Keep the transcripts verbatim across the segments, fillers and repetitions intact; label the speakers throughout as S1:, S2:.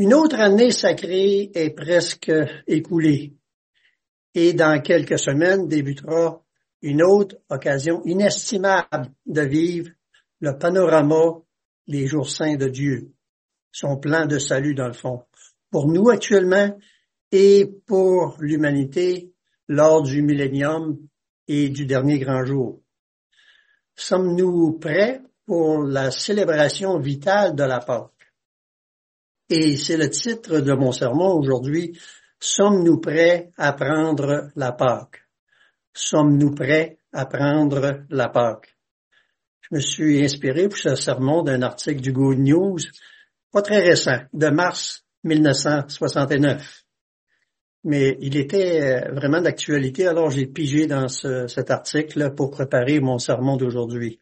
S1: Une autre année sacrée est presque écoulée et dans quelques semaines débutera une autre occasion inestimable de vivre le panorama des jours saints de Dieu, son plan de salut dans le fond, pour nous actuellement et pour l'humanité lors du millénium et du dernier grand jour. Sommes-nous prêts pour la célébration vitale de la Pâque? Et c'est le titre de mon sermon aujourd'hui. Sommes-nous prêts à prendre la Pâque? Sommes-nous prêts à prendre la Pâque? Je me suis inspiré pour ce sermon d'un article du Good News, pas très récent, de mars mille neuf cent soixante-neuf. Mais il était vraiment d'actualité, alors j'ai pigé dans ce, cet article pour préparer mon sermon d'aujourd'hui.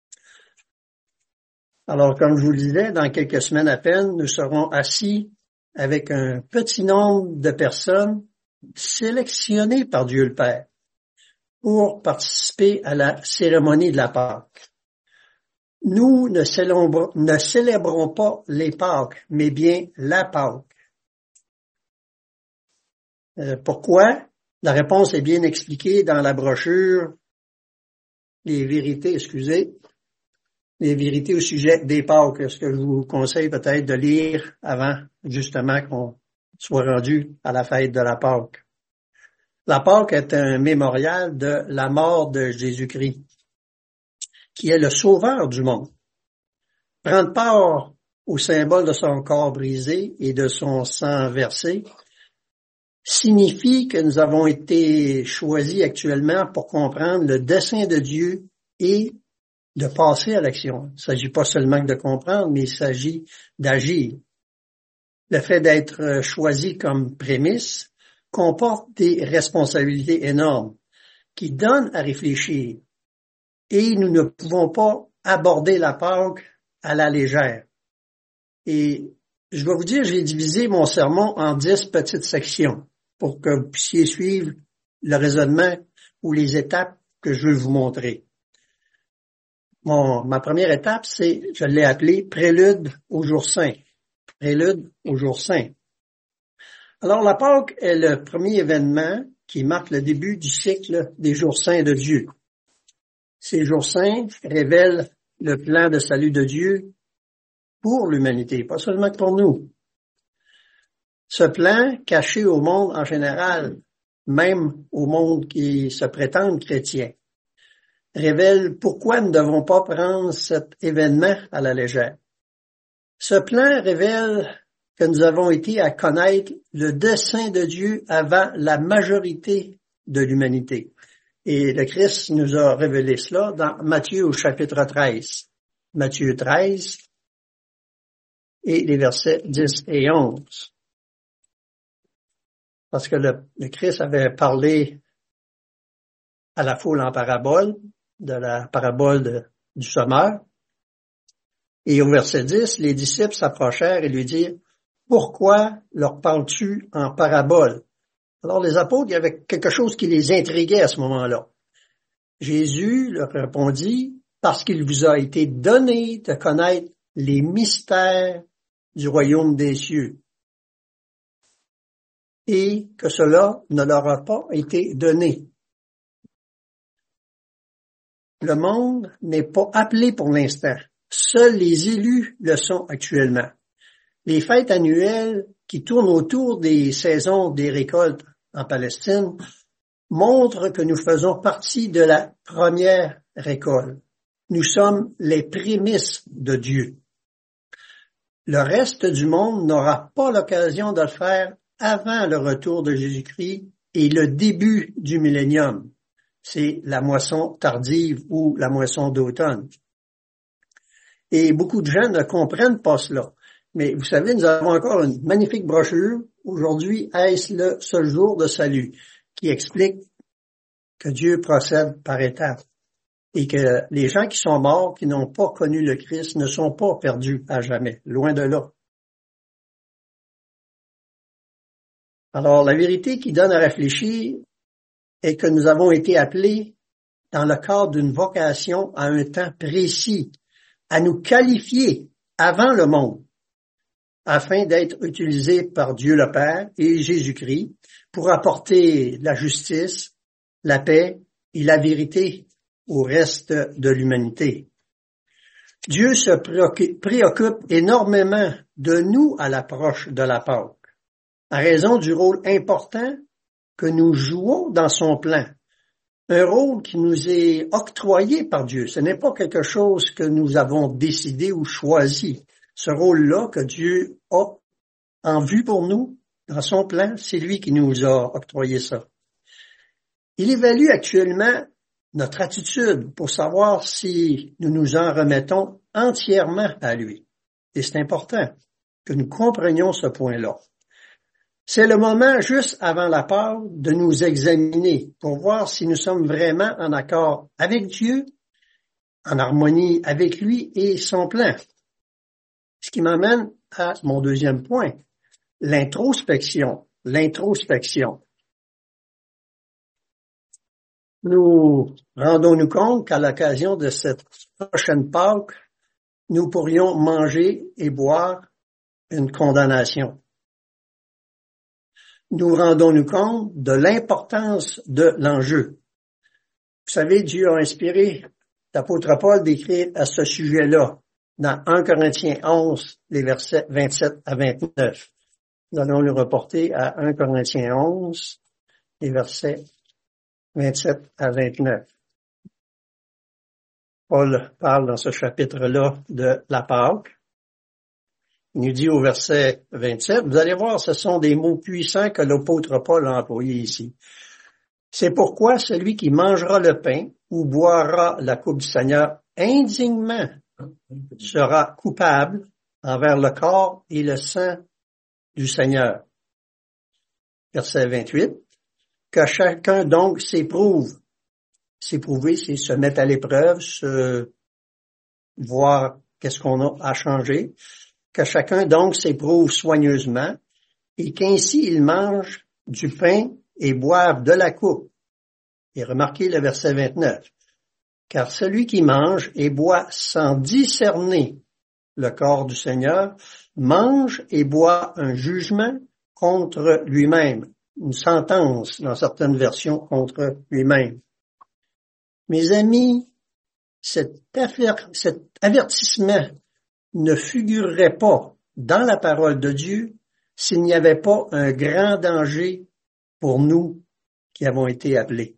S1: Alors, comme je vous le disais, dans quelques semaines à peine, nous serons assis avec un petit nombre de personnes sélectionnées par Dieu le Père pour participer à la cérémonie de la Pâque. Nous ne célébrons, ne célébrons pas les Pâques, mais bien la Pâque. Euh, pourquoi? La réponse est bien expliquée dans la brochure Les vérités, excusez, les vérités au sujet des Pâques, ce que je vous conseille peut-être de lire avant, justement, qu'on soit rendu à la fête de la Pâque. La Pâque est un mémorial de la mort de Jésus-Christ, qui est le sauveur du monde. Prendre part au symbole de son corps brisé et de son sang versé signifie que nous avons été choisis actuellement pour comprendre le dessein de Dieu et de passer à l'action. Il ne s'agit pas seulement de comprendre, mais il s'agit d'agir. Le fait d'être choisi comme prémisse comporte des responsabilités énormes qui donnent à réfléchir. Et nous ne pouvons pas aborder la Pâque à la légère. Et je dois vous dire, j'ai divisé mon sermon en dix petites sections pour que vous puissiez suivre le raisonnement ou les étapes que je veux vous montrer. Mon, ma première étape, c'est, je l'ai appelé prélude au jour saint. Prélude au jour saint. Alors, la Pâque est le premier événement qui marque le début du cycle des jours saints de Dieu. Ces jours saints révèlent le plan de salut de Dieu pour l'humanité, pas seulement pour nous. Ce plan, caché au monde en général, même au monde qui se prétend chrétien, révèle pourquoi nous ne devons pas prendre cet événement à la légère. Ce plan révèle que nous avons été à connaître le dessein de Dieu avant la majorité de l'humanité. Et le Christ nous a révélé cela dans Matthieu au chapitre treize. Matthieu treize et les versets dix et onze. Parce que le, le Christ avait parlé à la foule en parabole, de la parabole de, du sommeur. Et au verset dix, les disciples s'approchèrent et lui dirent, « Pourquoi leur parles-tu en parabole? » Alors les apôtres, il y avait quelque chose qui les intriguait à ce moment-là. Jésus leur répondit, « Parce qu'il vous a été donné de connaître les mystères du royaume des cieux, et que cela ne leur a pas été donné. » Le monde n'est pas appelé pour l'instant. Seuls les élus le sont actuellement. Les fêtes annuelles qui tournent autour des saisons des récoltes en Palestine montrent que nous faisons partie de la première récolte. Nous sommes les prémices de Dieu. Le reste du monde n'aura pas l'occasion de le faire avant le retour de Jésus-Christ et le début du millénium. C'est la moisson tardive ou la moisson d'automne. Et beaucoup de gens ne comprennent pas cela. Mais vous savez, nous avons encore une magnifique brochure. Aujourd'hui, est-ce le seul jour de salut, qui explique que Dieu procède par étapes et que les gens qui sont morts, qui n'ont pas connu le Christ, ne sont pas perdus à jamais, loin de là. Alors, la vérité qui donne à réfléchir est que nous avons été appelés dans le cadre d'une vocation à un temps précis, à nous qualifier avant le monde. afin d'être utilisé par Dieu le Père et Jésus-Christ pour apporter la justice, la paix et la vérité au reste de l'humanité. Dieu se préoccupe énormément de nous à l'approche de la Pâque, à raison du rôle important que nous jouons dans son plan. Un rôle qui nous est octroyé par Dieu. Ce n'est pas quelque chose que nous avons décidé ou choisi. Ce rôle-là que Dieu a en vue pour nous, dans son plan, c'est lui qui nous a octroyé ça. Il évalue actuellement notre attitude pour savoir si nous nous en remettons entièrement à lui. Et c'est important que nous comprenions ce point-là. C'est le moment juste avant la Pâque de nous examiner pour voir si nous sommes vraiment en accord avec Dieu, en harmonie avec lui et son plan. Ce qui m'amène à mon deuxième point, l'introspection. L'introspection. Nous rendons-nous compte qu'à l'occasion de cette prochaine Pâque, nous pourrions manger et boire une condamnation. Nous rendons-nous compte de l'importance de l'enjeu. Vous savez, Dieu a inspiré l'apôtre Paul d'écrire à ce sujet-là dans un Corinthiens onze, les versets vingt-sept à vingt-neuf. Nous allons le reporter à un Corinthiens onze, les versets vingt-sept à vingt-neuf. Paul parle dans ce chapitre-là de la Pâque. Il nous dit au verset vingt-sept, vous allez voir, ce sont des mots puissants que l'apôtre Paul a employés ici. C'est pourquoi celui qui mangera le pain ou boira la coupe du Seigneur indignement sera coupable envers le corps et le sang du Seigneur. Verset vingt-huit, que chacun donc s'éprouve. S'éprouver, c'est se mettre à l'épreuve, se voir qu'est-ce qu'on a à changer. Que chacun donc s'éprouve soigneusement et qu'ainsi il mange du pain et boive de la coupe. Et remarquez le verset vingt-neuf. Car celui qui mange et boit sans discerner le corps du Seigneur mange et boit un jugement contre lui-même, une sentence dans certaines versions contre lui-même. Mes amis, cet, affaire, cet avertissement ne figurerait pas dans la parole de Dieu s'il n'y avait pas un grand danger pour nous qui avons été appelés.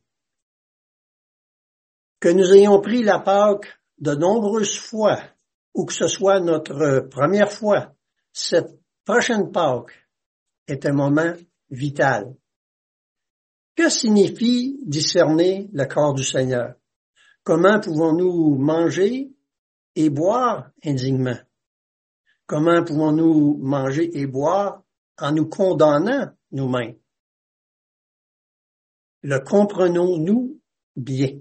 S1: Que nous ayons pris la Pâque de nombreuses fois, ou que ce soit notre première fois, cette prochaine Pâque est un moment vital. Que signifie discerner le corps du Seigneur? Comment pouvons-nous manger et boire indignement? Comment pouvons-nous manger et boire en nous condamnant nous-mêmes? Le comprenons-nous bien?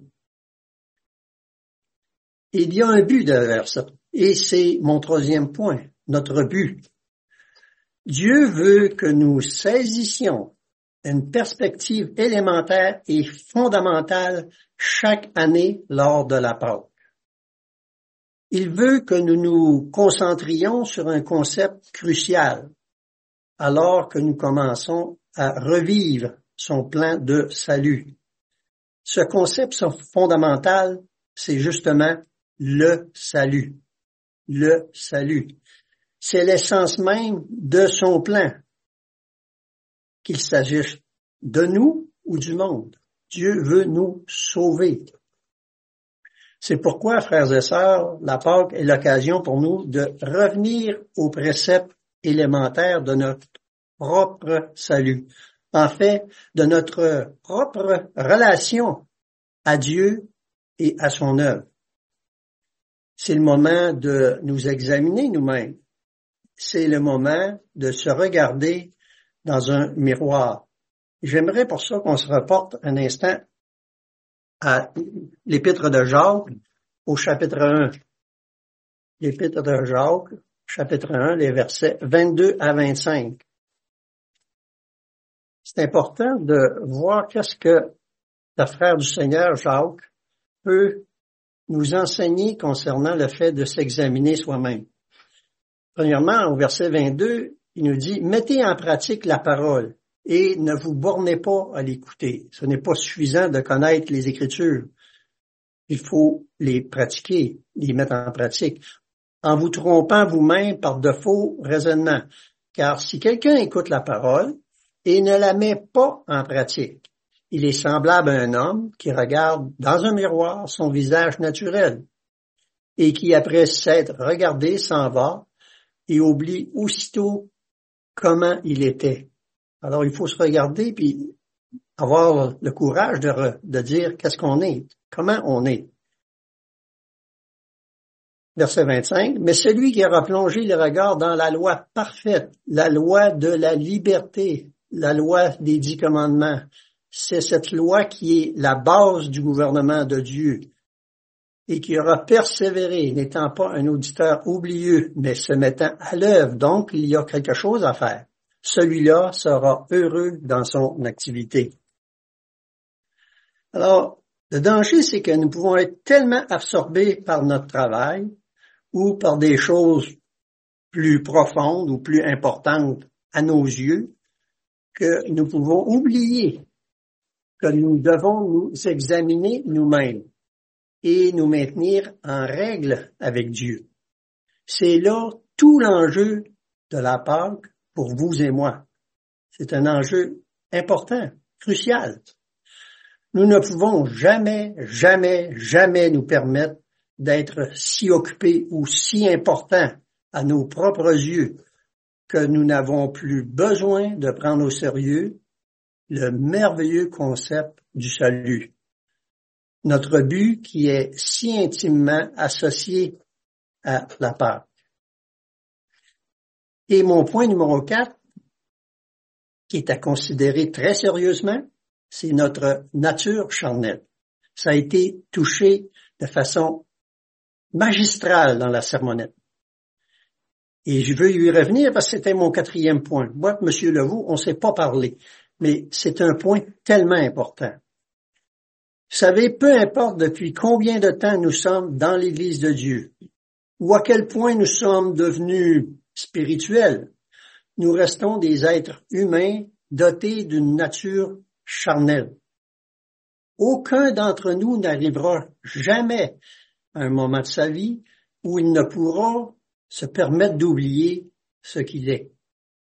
S1: Il y a un but derrière ça, et c'est mon troisième point, notre but. Dieu veut que nous saisissions une perspective élémentaire et fondamentale chaque année lors de la Pâque. Il veut que nous nous concentrions sur un concept crucial alors que nous commençons à revivre son plan de salut. Ce concept fondamental, c'est justement le salut. Le salut. C'est l'essence même de son plan. Qu'il s'agisse de nous ou du monde. Dieu veut nous sauver. C'est pourquoi, frères et sœurs, la Pâque est l'occasion pour nous de revenir aux préceptes élémentaires de notre propre salut. En fait, de notre propre relation à Dieu et à son œuvre. C'est le moment de nous examiner nous-mêmes. C'est le moment de se regarder dans un miroir. J'aimerais pour ça qu'on se reporte un instant à l'Épître de Jacques, au chapitre un. L'Épître de Jacques, chapitre un, les versets vingt-deux à vingt-cinq. C'est important de voir qu'est-ce que le frère du Seigneur, Jacques, peut nous enseigner concernant le fait de s'examiner soi-même. Premièrement, au verset vingt-deux, il nous dit « Mettez en pratique la parole et ne vous bornez pas à l'écouter. » Ce n'est pas suffisant de connaître les Écritures. Il faut les pratiquer, les mettre en pratique, en vous trompant vous-même par de faux raisonnements. Car si quelqu'un écoute la parole et ne la met pas en pratique, il est semblable à un homme qui regarde dans un miroir son visage naturel et qui, après s'être regardé, s'en va et oublie aussitôt comment il était. Alors, il faut se regarder puis avoir le courage de, re, de dire qu'est-ce qu'on est, comment on est. Verset vingt-cinq, « Mais celui qui aura plongé le regard dans la loi parfaite, la loi de la liberté, la loi des dix commandements, c'est cette loi qui est la base du gouvernement de Dieu et qui aura persévéré, n'étant pas un auditeur oublieux, mais se mettant à l'œuvre. Donc, il y a quelque chose à faire. Celui-là sera heureux dans son activité. » Alors, le danger, c'est que nous pouvons être tellement absorbés par notre travail ou par des choses plus profondes ou plus importantes à nos yeux que nous pouvons oublier que nous devons nous examiner nous-mêmes et nous maintenir en règle avec Dieu. C'est là tout l'enjeu de la Pâque pour vous et moi. C'est un enjeu important, crucial. Nous ne pouvons jamais, jamais, jamais nous permettre d'être si occupés ou si importants à nos propres yeux que nous n'avons plus besoin de prendre au sérieux le merveilleux concept du salut. Notre but qui est si intimement associé à la Pâque. Et mon point numéro quatre, qui est à considérer très sérieusement, c'est notre nature charnelle. Ça a été touché de façon magistrale dans la sermonnette. Et je veux y revenir parce que c'était mon quatrième point. Moi, M. Leroux, on ne s'est pas parlé, mais c'est un point tellement important. Vous savez, peu importe depuis combien de temps nous sommes dans l'Église de Dieu, ou à quel point nous sommes devenus spirituels, nous restons des êtres humains dotés d'une nature charnelle. Aucun d'entre nous n'arrivera jamais à un moment de sa vie où il ne pourra se permettre d'oublier ce qu'il est.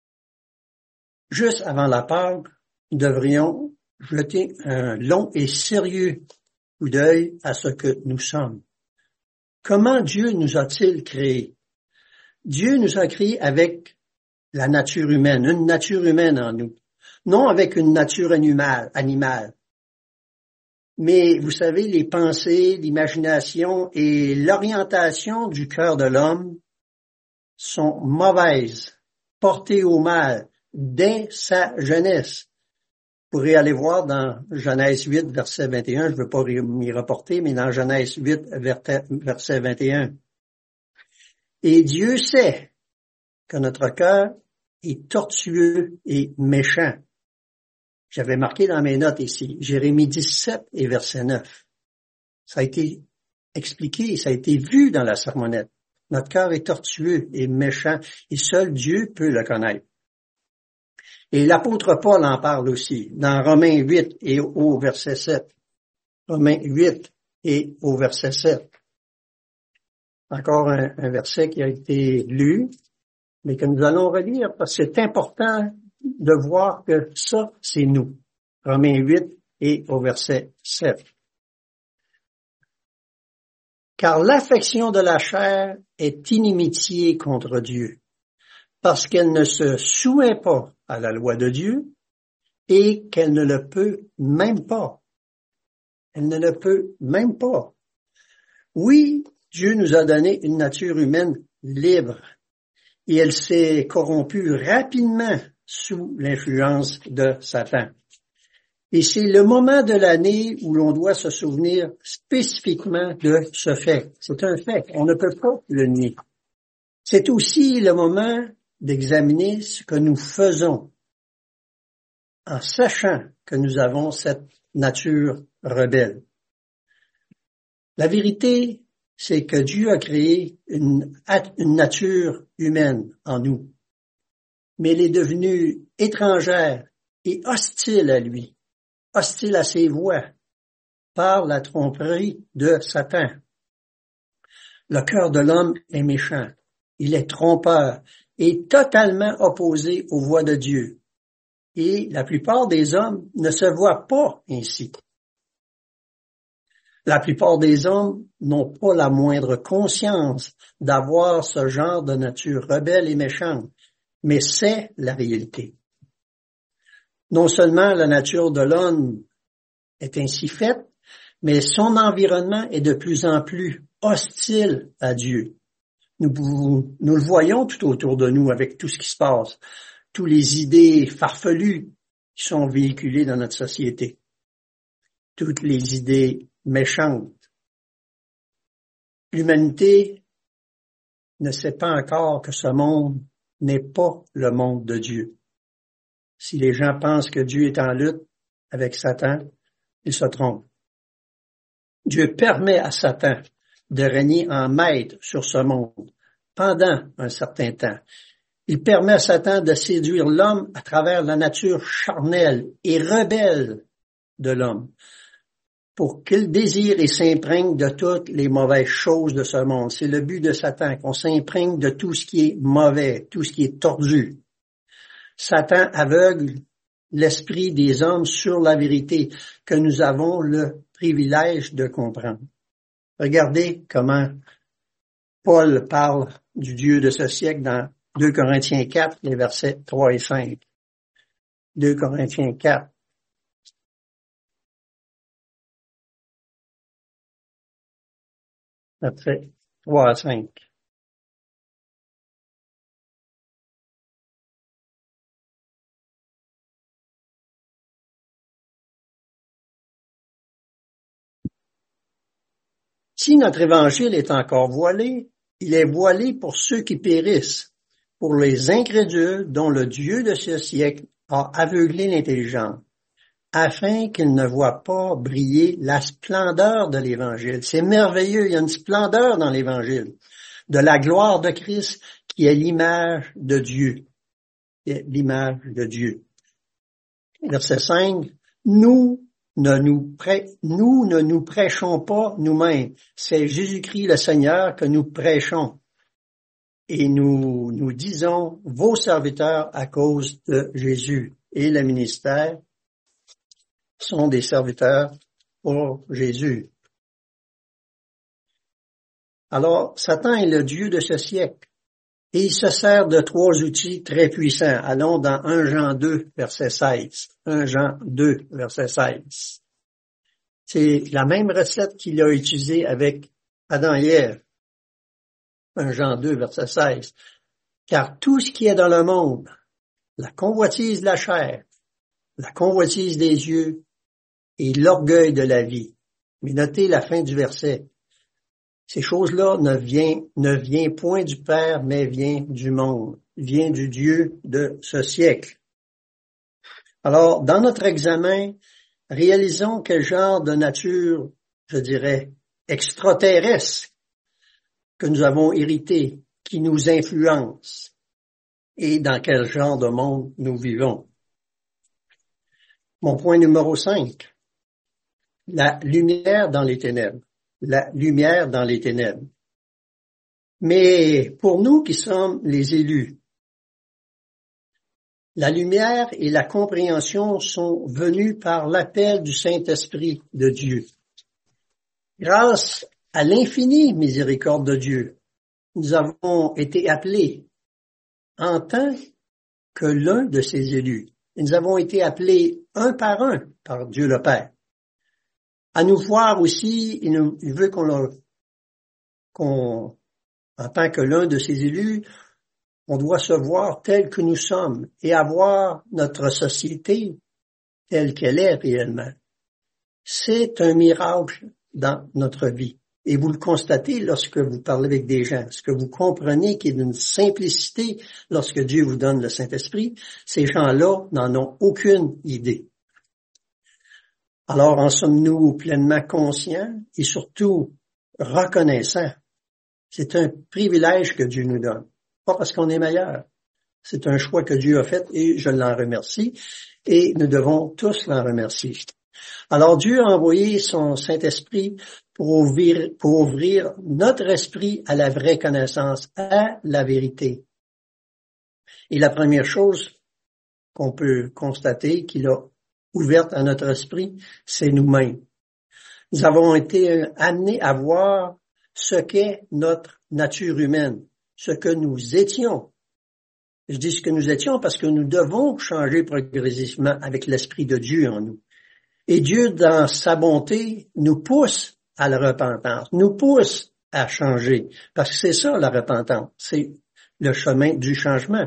S1: Juste avant la Pâque, nous devrions jeter un long et sérieux coup d'œil à ce que nous sommes. Comment Dieu nous a-t-il créés? Dieu nous a créés avec la nature humaine, une nature humaine en nous, non avec une nature animale, animale. Mais vous savez, les pensées, l'imagination et l'orientation du cœur de l'homme sont mauvaises, portées au mal dès sa jeunesse. Vous pourrez aller voir dans Genèse huit, verset vingt et un, je ne veux pas m'y reporter, mais dans Genèse huit, verset vingt et un. Et Dieu sait que notre cœur est tortueux et méchant. J'avais marqué dans mes notes ici, Jérémie dix-sept et verset neuf. Ça a été expliqué, ça a été vu dans la sermonnette. Notre cœur est tortueux et méchant, et seul Dieu peut le connaître. Et l'apôtre Paul en parle aussi, dans Romains huit et au verset sept. Romains huit et au verset sept. Encore un, un verset qui a été lu, mais que nous allons relire parce que c'est important de voir que ça, c'est nous. Romains huit et au verset sept. Car l'affection de la chair est inimitié contre Dieu, parce qu'elle ne se soumet pas à la loi de Dieu et qu'elle ne le peut même pas. Elle ne le peut même pas. Oui, Dieu nous a donné une nature humaine libre et elle s'est corrompue rapidement sous l'influence de Satan. Et c'est le moment de l'année où l'on doit se souvenir spécifiquement de ce fait. C'est un fait, on ne peut pas le nier. C'est aussi le moment d'examiner ce que nous faisons en sachant que nous avons cette nature rebelle. La vérité, c'est que Dieu a créé une, une nature humaine en nous, mais elle est devenue étrangère et hostile à lui, hostile à ses voies, par la tromperie de Satan. Le cœur de l'homme est méchant, il est trompeur et totalement opposé aux voies de Dieu. Et la plupart des hommes ne se voient pas ainsi. La plupart des hommes n'ont pas la moindre conscience d'avoir ce genre de nature rebelle et méchante, mais c'est la réalité. Non seulement la nature de l'homme est ainsi faite, mais son environnement est de plus en plus hostile à Dieu. Nous, nous le voyons tout autour de nous avec tout ce qui se passe, toutes les idées farfelues qui sont véhiculées dans notre société, toutes les idées méchante. L'humanité ne sait pas encore que ce monde n'est pas le monde de Dieu. Si les gens pensent que Dieu est en lutte avec Satan, ils se trompent. Dieu permet à Satan de régner en maître sur ce monde pendant un certain temps. Il permet à Satan de séduire l'homme à travers la nature charnelle et rebelle de l'homme, pour qu'il désire et s'imprègne de toutes les mauvaises choses de ce monde. C'est le but de Satan, qu'on s'imprègne de tout ce qui est mauvais, tout ce qui est tordu. Satan aveugle l'esprit des hommes sur la vérité que nous avons le privilège de comprendre. Regardez comment Paul parle du Dieu de ce siècle dans deux Corinthiens quatre, les versets trois et cinq. deux Corinthiens quatre. Versets trois à cinq. Si notre évangile est encore voilé, il est voilé pour ceux qui périssent, pour les incrédules dont le Dieu de ce siècle a aveuglé l'intelligence, afin qu'ils ne voient pas briller la splendeur de l'Évangile. C'est merveilleux, il y a une splendeur dans l'Évangile, de la gloire de Christ qui est l'image de Dieu. L'image de Dieu. Verset cinq, nous ne nous, prê- nous ne nous prêchons pas nous-mêmes. C'est Jésus-Christ le Seigneur que nous prêchons. Et nous, nous disons vos serviteurs à cause de Jésus. Et le ministère sont des serviteurs pour Jésus. Alors, Satan est le Dieu de ce siècle. Et il se sert de trois outils très puissants. Allons dans un Jean deux, verset seize. un Jean deux, verset seize. C'est la même recette qu'il a utilisée avec Adam et Ève. un Jean deux, verset seize. Car tout ce qui est dans le monde, la convoitise de la chair, la convoitise des yeux et l'orgueil de la vie. Mais notez la fin du verset. Ces choses-là ne viennent, ne viennent point du Père, mais viennent du monde, viennent du Dieu de ce siècle. Alors, dans notre examen, réalisons quel genre de nature, je dirais, extraterrestre que nous avons hérité, qui nous influence, et dans quel genre de monde nous vivons. Mon point numéro cinq, la lumière dans les ténèbres. La lumière dans les ténèbres. Mais pour nous qui sommes les élus, la lumière et la compréhension sont venues par l'appel du Saint-Esprit de Dieu. Grâce à l'infinie miséricorde de Dieu, nous avons été appelés en tant que l'un de ses élus. Nous avons été appelés un par un par Dieu le Père. À nous voir aussi, il, nous, il veut qu'on, le, qu'on, en tant que l'un de ses élus, on doit se voir tel que nous sommes et avoir notre société telle qu'elle est réellement. C'est un miracle dans notre vie. Et vous le constatez lorsque vous parlez avec des gens. Ce que vous comprenez qui est d'une simplicité lorsque Dieu vous donne le Saint-Esprit, ces gens-là n'en ont aucune idée. Alors, en sommes-nous pleinement conscients et surtout reconnaissant. C'est un privilège que Dieu nous donne. Pas parce qu'on est meilleur. C'est un choix que Dieu a fait et je l'en remercie. Et nous devons tous l'en remercier. Alors Dieu a envoyé son Saint-Esprit pour ouvrir, pour ouvrir notre esprit à la vraie connaissance, à la vérité. Et la première chose qu'on peut constater qu'il a ouverte à notre esprit, c'est nous-mêmes. Nous avons été amenés à voir ce qu'est notre nature humaine, ce que nous étions. Je dis ce que nous étions parce que nous devons changer progressivement avec l'Esprit de Dieu en nous. Et Dieu, dans sa bonté, nous pousse à la repentance, nous pousse à changer. Parce que c'est ça, la repentance. C'est le chemin du changement.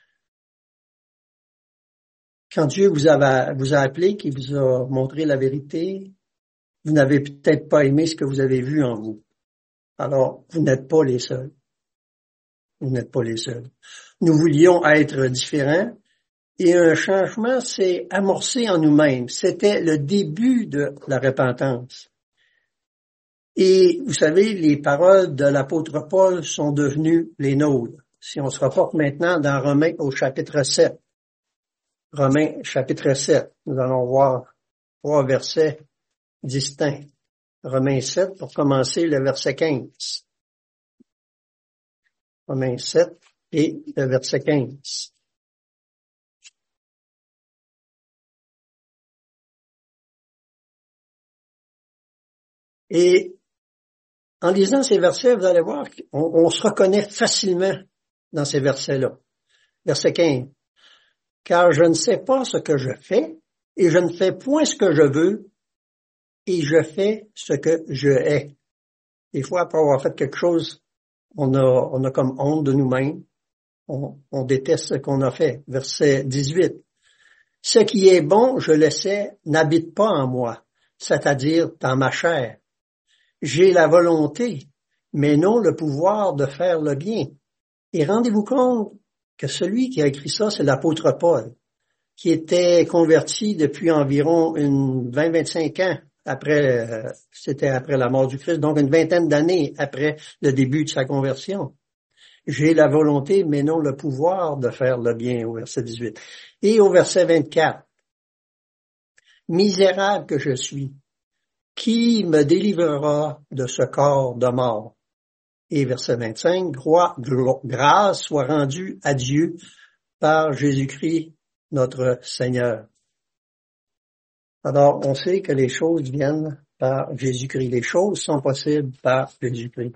S1: Quand Dieu vous a, vous a appelé, qu'il vous a montré la vérité, vous n'avez peut-être pas aimé ce que vous avez vu en vous. Alors, vous n'êtes pas les seuls. Vous n'êtes pas les seuls. Nous voulions être différents et un changement s'est amorcé en nous-mêmes. C'était le début de la repentance. Et vous savez, les paroles de l'apôtre Paul sont devenues les nôtres. Si on se reporte maintenant dans Romains au chapitre sept. Romains chapitre sept, nous allons voir trois versets distincts. Romains sept, pour commencer, le verset quinze. Romains sept et le verset quinze. Et en lisant ces versets, vous allez voir qu'on on se reconnaît facilement dans ces versets-là. Verset quinze. Car je ne sais pas ce que je fais, et je ne fais point ce que je veux, et je fais ce que je hais. Des fois, après avoir fait quelque chose, on a, on a comme honte de nous-mêmes. On, on déteste ce qu'on a fait. Verset dix-huit. Ce qui est bon, je le sais, n'habite pas en moi, c'est-à-dire dans ma chair. J'ai la volonté, mais non le pouvoir de faire le bien. Et rendez-vous compte que celui qui a écrit ça, c'est l'apôtre Paul, qui était converti depuis environ une vingt à vingt-cinq ans après, euh, c'était après la mort du Christ, donc une vingtaine d'années après le début de sa conversion. J'ai la volonté, mais non le pouvoir de faire le bien, au verset dix-huit. Et au verset vingt-quatre, misérable que je suis, qui me délivrera de ce corps de mort? Et verset vingt-cinq, grâce soit rendue à Dieu par Jésus-Christ, notre Seigneur. Alors, on sait que les choses viennent par Jésus-Christ. Les choses sont possibles par Jésus-Christ.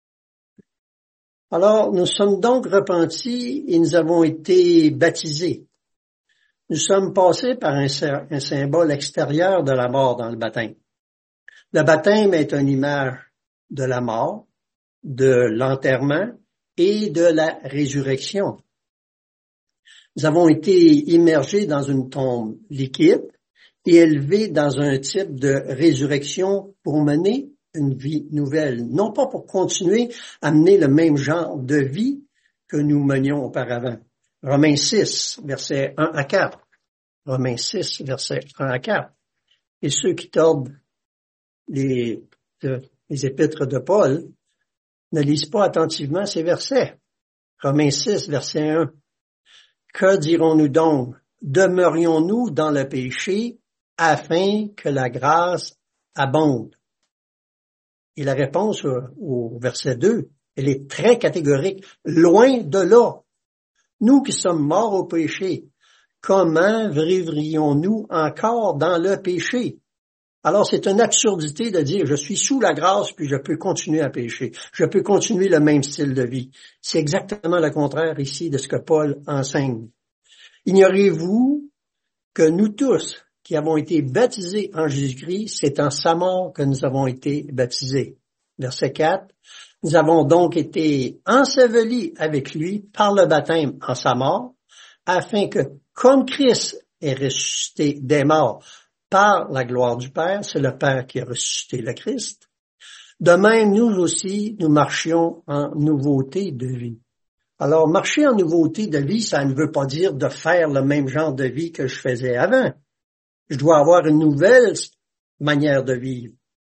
S1: Alors, nous sommes donc repentis et nous avons été baptisés. Nous sommes passés par un, un symbole extérieur de la mort dans le baptême. Le baptême est une image de la mort, de l'enterrement et de la résurrection. Nous avons été immergés dans une tombe liquide et élevés dans un type de résurrection pour mener une vie nouvelle, non pas pour continuer à mener le même genre de vie que nous menions auparavant. Romains six, versets un à quatre. Romains six, versets un à quatre. Et ceux qui tordent les, les épîtres de Paul ne lisent pas attentivement ces versets. Romains six, verset un. Que dirons-nous donc? Demeurions-nous dans le péché afin que la grâce abonde? Et la réponse au verset deux, elle est très catégorique. Loin de là. Nous qui sommes morts au péché, comment vivrions-nous encore dans le péché? Alors, c'est une absurdité de dire, je suis sous la grâce, puis je peux continuer à pécher. Je peux continuer le même style de vie. C'est exactement le contraire ici de ce que Paul enseigne. Ignorez-vous que nous tous qui avons été baptisés en Jésus-Christ, c'est en sa mort que nous avons été baptisés. Verset quatre. Nous avons donc été ensevelis avec lui par le baptême en sa mort, afin que, comme Christ est ressuscité des morts, par la gloire du Père, c'est le Père qui a ressuscité le Christ. De même, nous aussi, nous marchions en nouveauté de vie. Alors, marcher en nouveauté de vie, ça ne veut pas dire de faire le même genre de vie que je faisais avant. Je dois avoir une nouvelle manière de vivre.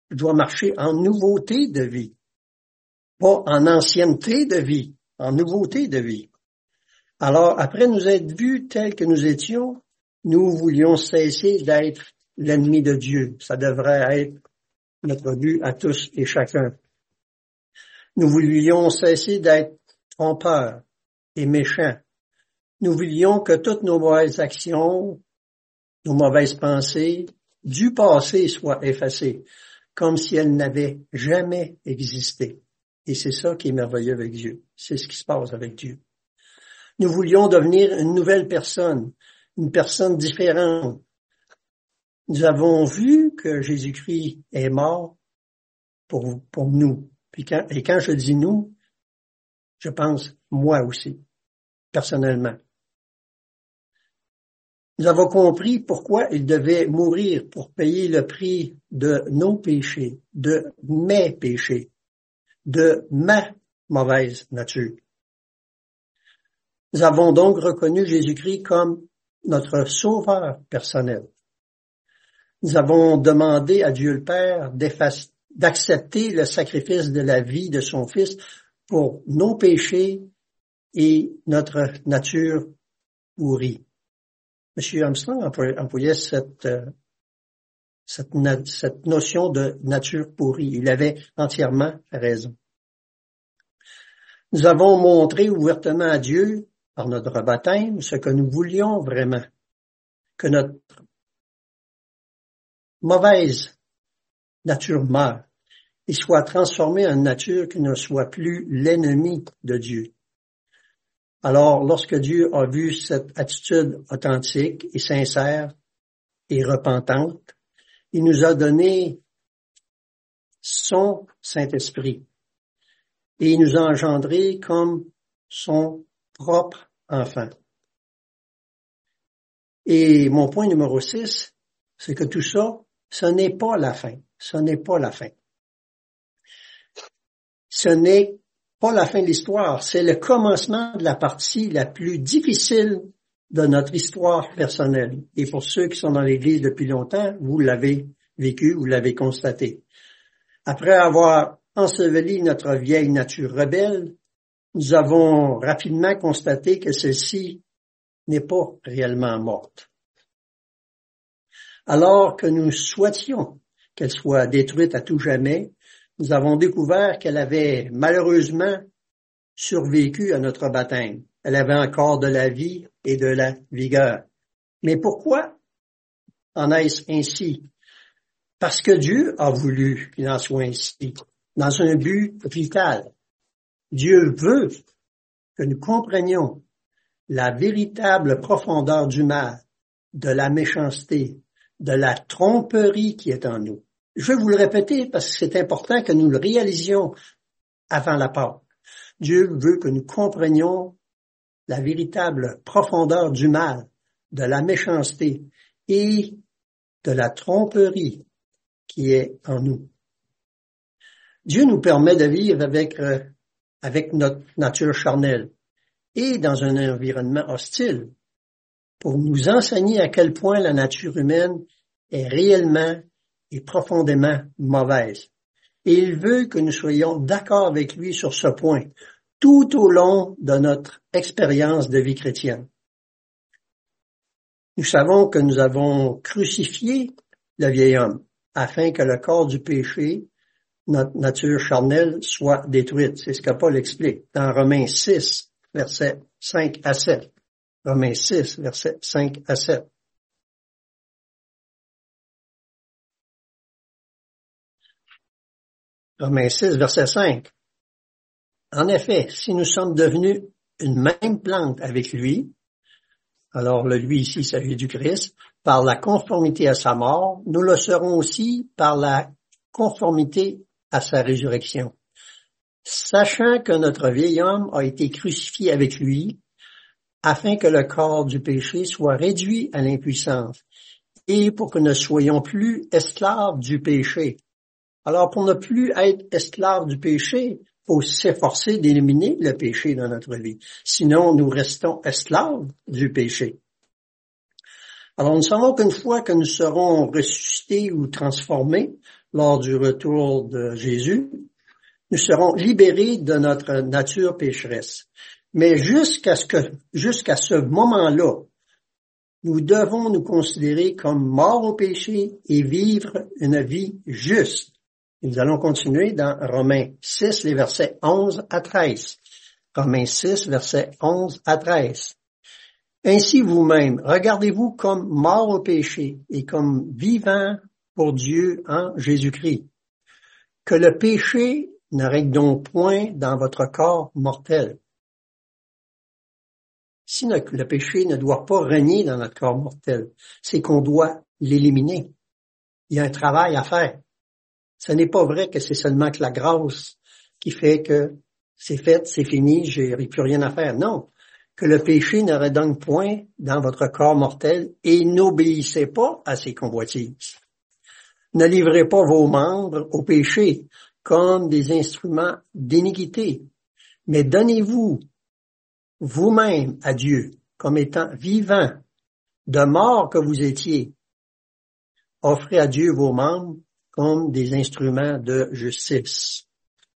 S1: je dois marcher en nouveauté de vie. Pas en ancienneté de vie, en nouveauté de vie. Alors, après nous être vus tels que nous étions, nous voulions cesser d'être l'ennemi de Dieu. Ça devrait être notre but à tous et chacun. Nous voulions cesser d'être trompeurs et méchants. Nous voulions que toutes nos mauvaises actions, nos mauvaises pensées du passé soient effacées, comme si elles n'avaient jamais existé. Et c'est ça qui est merveilleux avec Dieu. C'est ce qui se passe avec Dieu. Nous voulions devenir une nouvelle personne, une personne différente. Nous avons vu que Jésus-Christ est mort pour, pour nous. Puis quand, et quand je dis nous, je pense moi aussi, personnellement. Nous avons compris pourquoi il devait mourir pour payer le prix de nos péchés, de mes péchés, de ma mauvaise nature. Nous avons donc reconnu Jésus-Christ comme notre sauveur personnel. Nous avons demandé à Dieu le Père d'accepter le sacrifice de la vie de son Fils pour nos péchés et notre nature pourrie. M. Armstrong employait cette, cette, cette notion de nature pourrie. Il avait entièrement raison. Nous avons montré ouvertement à Dieu, par notre baptême, ce que nous voulions vraiment, que notre mauvaise nature meure et soit transformée en une nature qui ne soit plus l'ennemi de Dieu. Alors, lorsque Dieu a vu cette attitude authentique et sincère et repentante, il nous a donné son Saint-Esprit et il nous a engendrés comme son propre enfant. Et mon point numéro six, c'est que tout ça, ce n'est pas la fin. Ce n'est pas la fin. Ce n'est pas la fin de l'histoire, c'est le commencement de la partie la plus difficile de notre histoire personnelle. Et pour ceux qui sont dans l'Église depuis longtemps, vous l'avez vécu, vous l'avez constaté. Après avoir enseveli notre vieille nature rebelle, nous avons rapidement constaté que celle-ci n'est pas réellement morte. Alors que nous souhaitions qu'elle soit détruite à tout jamais, nous avons découvert qu'elle avait malheureusement survécu à notre baptême. Elle avait encore de la vie et de la vigueur. Mais pourquoi en est-ce ainsi? Parce que Dieu a voulu qu'il en soit ainsi, dans un but vital. Dieu veut que nous comprenions la véritable profondeur du mal, de la méchanceté, de la tromperie qui est en nous. Je vais vous le répéter parce que c'est important que nous le réalisions avant la Pâque. Dieu veut que nous comprenions la véritable profondeur du mal, de la méchanceté et de la tromperie qui est en nous. Dieu nous permet de vivre avec, euh, avec notre nature charnelle et dans un environnement hostile pour nous enseigner à quel point la nature humaine est réellement et profondément mauvaise. Et il veut que nous soyons d'accord avec lui sur ce point tout au long de notre expérience de vie chrétienne. Nous savons que nous avons crucifié le vieil homme afin que le corps du péché, notre nature charnelle, soit détruite. C'est ce que Paul explique dans Romains six, versets cinq à sept. Romains six, versets cinq à sept. Romains six, verset cinq. En effet, si nous sommes devenus une même plante avec lui, alors le lui ici, il s'agit du Christ, par la conformité à sa mort, nous le serons aussi par la conformité à sa résurrection. Sachant que notre vieil homme a été crucifié avec lui, afin que le corps du péché soit réduit à l'impuissance, et pour que nous ne soyons plus esclaves du péché. Alors, pour ne plus être esclaves du péché, il faut s'efforcer d'éliminer le péché dans notre vie. Sinon, nous restons esclaves du péché. Alors, nous savons qu'une fois que nous serons ressuscités ou transformés, lors du retour de Jésus, nous serons libérés de notre nature pécheresse. Mais jusqu'à ce que, jusqu'à ce moment-là, nous devons nous considérer comme morts au péché et vivre une vie juste. Et nous allons continuer dans Romains six, les versets onze à treize. Romains six, versets onze à treize. Ainsi vous-même, regardez-vous comme morts au péché et comme vivants pour Dieu en Jésus-Christ. Que le péché ne règne donc point dans votre corps mortel. Si le péché ne doit pas régner dans notre corps mortel, c'est qu'on doit l'éliminer. Il y a un travail à faire. Ce n'est pas vrai que c'est seulement que la grâce qui fait que c'est fait, c'est fini, j'ai plus rien à faire. Non. Que le péché ne règne point dans votre corps mortel et n'obéissez pas à ses convoitises. Ne livrez pas vos membres au péché comme des instruments d'iniquité, mais donnez-vous vous-même à Dieu comme étant vivant, de mort que vous étiez. Offrez à Dieu vos membres comme des instruments de justice.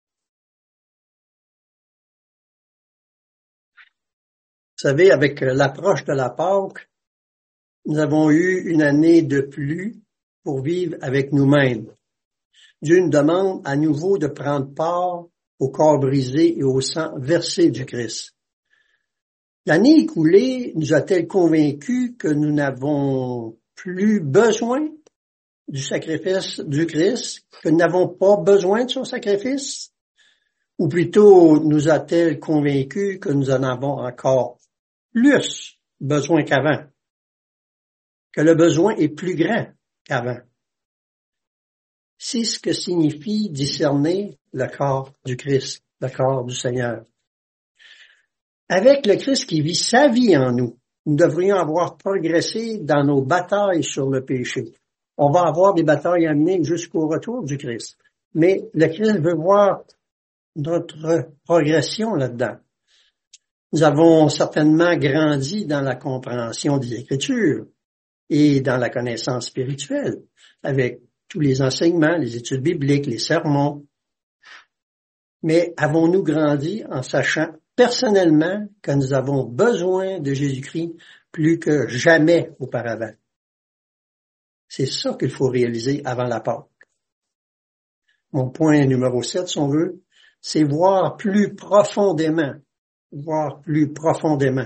S1: Vous savez, avec l'approche de la Pâque, nous avons eu une année de plus pour vivre avec nous-mêmes. Dieu nous demande à nouveau de prendre part au corps brisé et au sang versé du Christ. L'année écoulée nous a-t-elle convaincus que nous n'avons plus besoin du sacrifice du Christ, que nous n'avons pas besoin de son sacrifice? Ou plutôt nous a-t-elle convaincus que nous en avons encore plus besoin qu'avant, que le besoin est plus grand qu'avant? C'est ce que signifie discerner le corps du Christ, le corps du Seigneur. Avec le Christ qui vit sa vie en nous, nous devrions avoir progressé dans nos batailles sur le péché. On va avoir des batailles à mener jusqu'au retour du Christ. Mais le Christ veut voir notre progression là-dedans. Nous avons certainement grandi dans la compréhension des Écritures et dans la connaissance spirituelle, avec tous les enseignements, les études bibliques, les sermons. Mais avons-nous grandi en sachant personnellement que nous avons besoin de Jésus-Christ plus que jamais auparavant? C'est ça qu'il faut réaliser avant la Pâque. Mon point numéro sept, si on veut, c'est voir plus profondément, voir plus profondément.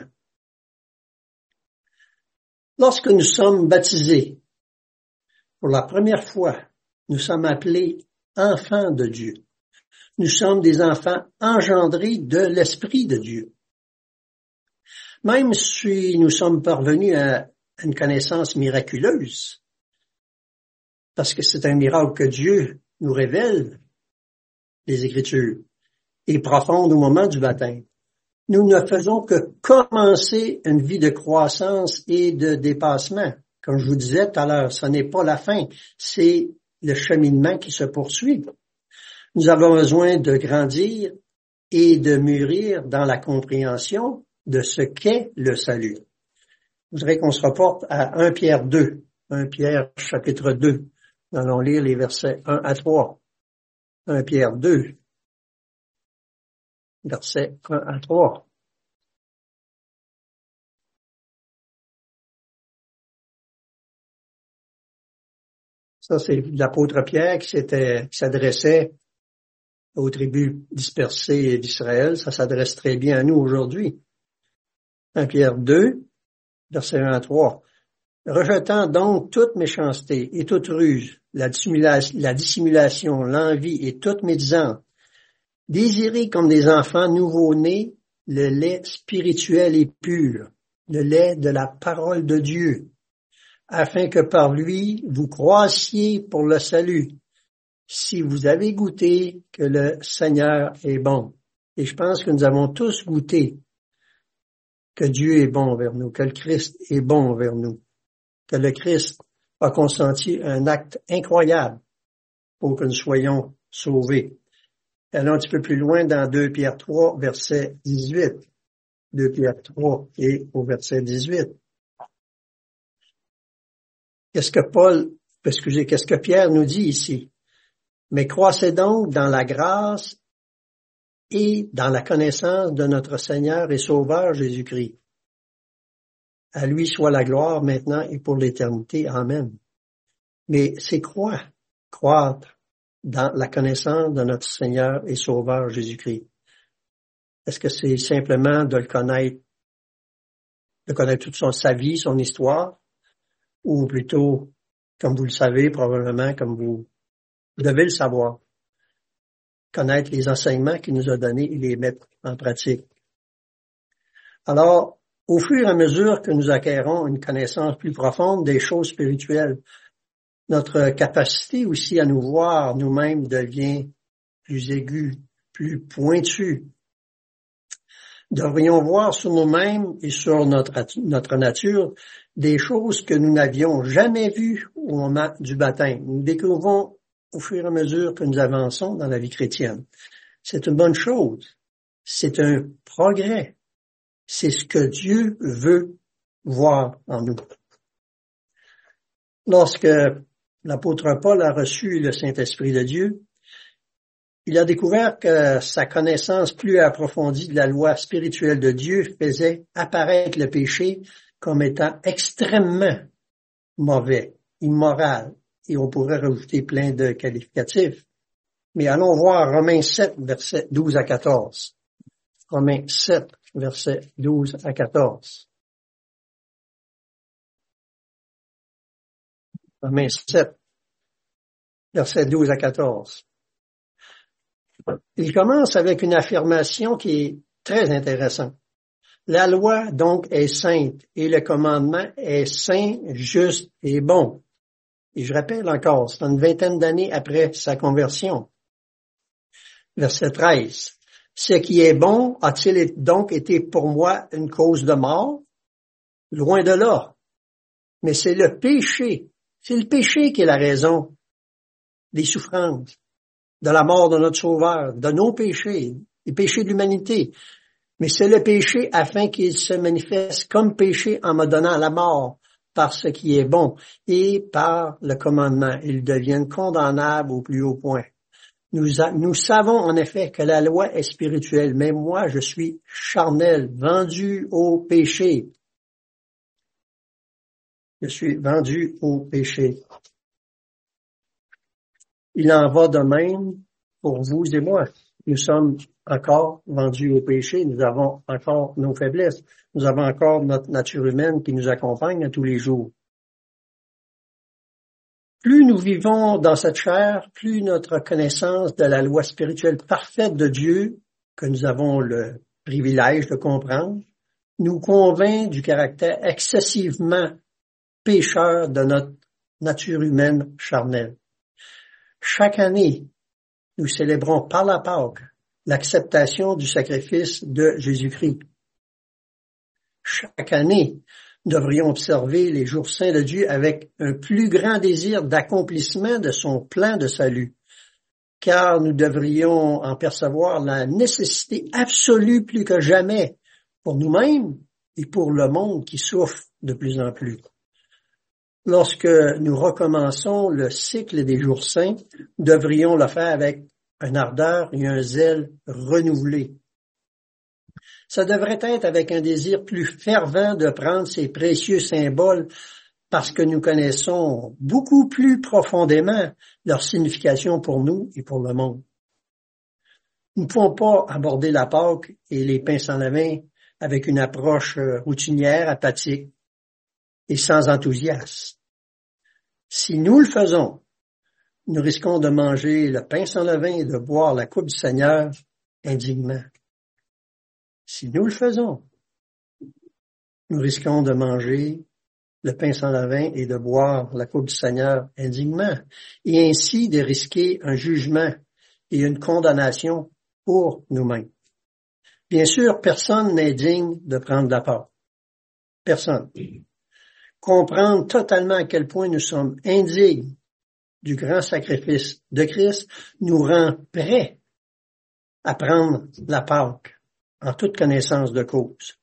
S1: Lorsque nous sommes baptisés, pour la première fois, nous sommes appelés enfants de Dieu. Nous sommes des enfants engendrés de l'Esprit de Dieu. Même si nous sommes parvenus à une connaissance miraculeuse, parce que c'est un miracle que Dieu nous révèle, les Écritures, et profonde au moment du baptême, nous ne faisons que commencer une vie de croissance et de dépassement. Comme je vous disais tout à l'heure, ce n'est pas la fin, c'est le cheminement qui se poursuit. Nous avons besoin de grandir et de mûrir dans la compréhension de ce qu'est le salut. Je voudrais qu'on se reporte à Première Pierre deux, Première Pierre chapitre deux. Nous allons lire les versets un à trois. Première Pierre deux, versets un à trois. Ça, c'est l'apôtre Pierre qui s'était, qui s'adressait aux tribus dispersées d'Israël. Ça s'adresse très bien à nous aujourd'hui. Première Pierre deux, versets un à trois. Rejetant donc toute méchanceté et toute ruse, la dissimulation, la dissimulation, l'envie et toute médisance, désirez comme des enfants nouveau-nés le lait spirituel et pur, le lait de la parole de Dieu, afin que par lui vous croissiez pour le salut, si vous avez goûté que le Seigneur est bon. Et je pense que nous avons tous goûté que Dieu est bon envers nous, que le Christ est bon envers nous, que le Christ a consenti un acte incroyable pour que nous soyons sauvés. Allons un petit peu plus loin dans deux Pierre trois, verset dix-huit. deux Pierre trois et au verset dix-huit. Qu'est-ce que Paul, excusez, qu'est-ce que Pierre nous dit ici? Mais croissez donc dans la grâce et dans la connaissance de notre Seigneur et Sauveur Jésus-Christ. À lui soit la gloire maintenant et pour l'éternité. Amen. Mais c'est quoi? Croître dans la connaissance de notre Seigneur et Sauveur Jésus-Christ. Est-ce que c'est simplement de le connaître, de connaître toute son, sa vie, son histoire, ou plutôt, comme vous le savez probablement, comme vous, vous devez le savoir, connaître les enseignements qu'il nous a donnés et les mettre en pratique. Alors, au fur et à mesure que nous acquérons une connaissance plus profonde des choses spirituelles, notre capacité aussi à nous voir nous-mêmes devient plus aiguë, plus pointue. Devrions voir sur nous-mêmes et sur notre, notre nature des choses que nous n'avions jamais vues au moment du baptême. Nous découvrons au fur et à mesure que nous avançons dans la vie chrétienne. C'est une bonne chose. C'est un progrès. C'est ce que Dieu veut voir en nous. Lorsque l'apôtre Paul a reçu le Saint-Esprit de Dieu, il a découvert que sa connaissance plus approfondie de la loi spirituelle de Dieu faisait apparaître le péché comme étant extrêmement mauvais, immoral, et on pourrait rajouter plein de qualificatifs. Mais allons voir Romains sept, versets douze à quatorze. Romains sept, versets douze à quatorze. Romains sept, versets douze à quatorze. Il commence avec une affirmation qui est très intéressante. La loi, donc, est sainte et le commandement est saint, juste et bon. Et je rappelle encore, c'est une vingtaine d'années après sa conversion. Verset treize. Ce qui est bon a-t-il donc été pour moi une cause de mort? Loin de là. Mais c'est le péché. C'est le péché qui est la raison des souffrances, de la mort de notre Sauveur, de nos péchés, les péchés de l'humanité. Mais c'est le péché afin qu'il se manifeste comme péché en me donnant la mort par ce qui est bon et par le commandement. Ils deviennent condamnables au plus haut point. Nous, a, nous savons en effet que la loi est spirituelle, mais moi je suis charnel, vendu au péché. Je suis vendu au péché. Il en va de même pour vous et moi. Nous sommes encore vendus au péché. Nous avons encore nos faiblesses. Nous avons encore notre nature humaine qui nous accompagne à tous les jours. Plus nous vivons dans cette chair, plus notre connaissance de la loi spirituelle parfaite de Dieu, que nous avons le privilège de comprendre, nous convainc du caractère excessivement pécheur de notre nature humaine charnelle. Chaque année, nous célébrons par la Pâque l'acceptation du sacrifice de Jésus-Christ. Chaque année, nous devrions observer les jours saints de Dieu avec un plus grand désir d'accomplissement de son plan de salut, car nous devrions en percevoir la nécessité absolue plus que jamais pour nous-mêmes et pour le monde qui souffre de plus en plus. Lorsque nous recommençons le cycle des jours saints, nous devrions le faire avec une ardeur et un zèle renouvelés. Ça devrait être avec un désir plus fervent de prendre ces précieux symboles parce que nous connaissons beaucoup plus profondément leur signification pour nous et pour le monde. Nous ne pouvons pas aborder la Pâque et les pains sans levain avec une approche routinière, apathique et sans enthousiasme. Si nous le faisons, nous risquons de manger le pain sans levain et de boire la coupe du Seigneur indignement. Si nous le faisons, nous risquons de manger le pain sans levain et de boire la coupe du Seigneur indignement, et ainsi de risquer un jugement et une condamnation pour nous-mêmes. Bien sûr, personne n'est digne de prendre la part. Personne. Comprendre totalement à quel point nous sommes indignes du grand sacrifice de Christ nous rend prêts à prendre la Pâque en toute connaissance de cause.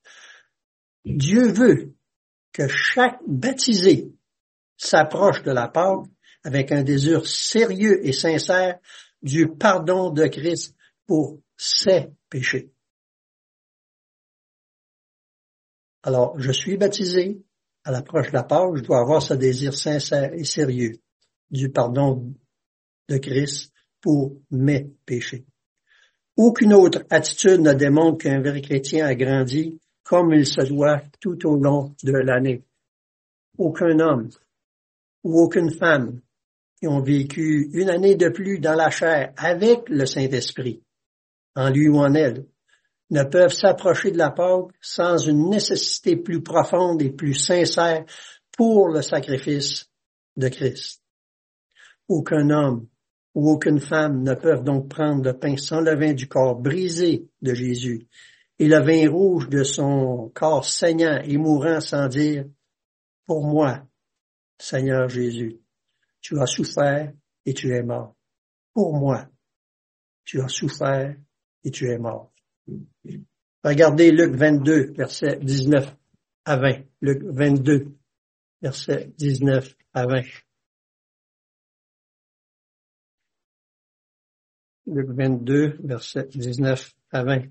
S1: Dieu veut que chaque baptisé s'approche de la Pâque avec un désir sérieux et sincère du pardon de Christ pour ses péchés. Alors, je suis baptisé. À l'approche de la Pâque, je dois avoir ce désir sincère et sérieux du pardon de Christ pour mes péchés. Aucune autre attitude ne démontre qu'un vrai chrétien a grandi comme il se doit tout au long de l'année. Aucun homme ou aucune femme qui ont vécu une année de plus dans la chair avec le Saint-Esprit, en lui ou en elle, ne peuvent s'approcher de la Pâque sans une nécessité plus profonde et plus sincère pour le sacrifice de Christ. Aucun homme ou aucune femme ne peuvent donc prendre le pain sans le vin du corps brisé de Jésus et le vin rouge de son corps saignant et mourant sans dire « Pour moi, Seigneur Jésus, tu as souffert et tu es mort. Pour moi, tu as souffert et tu es mort. » Regardez Luc vingt-deux, versets dix-neuf à vingt. Luc vingt-deux, versets dix-neuf à vingt. Luc vingt-deux, versets dix-neuf à vingt.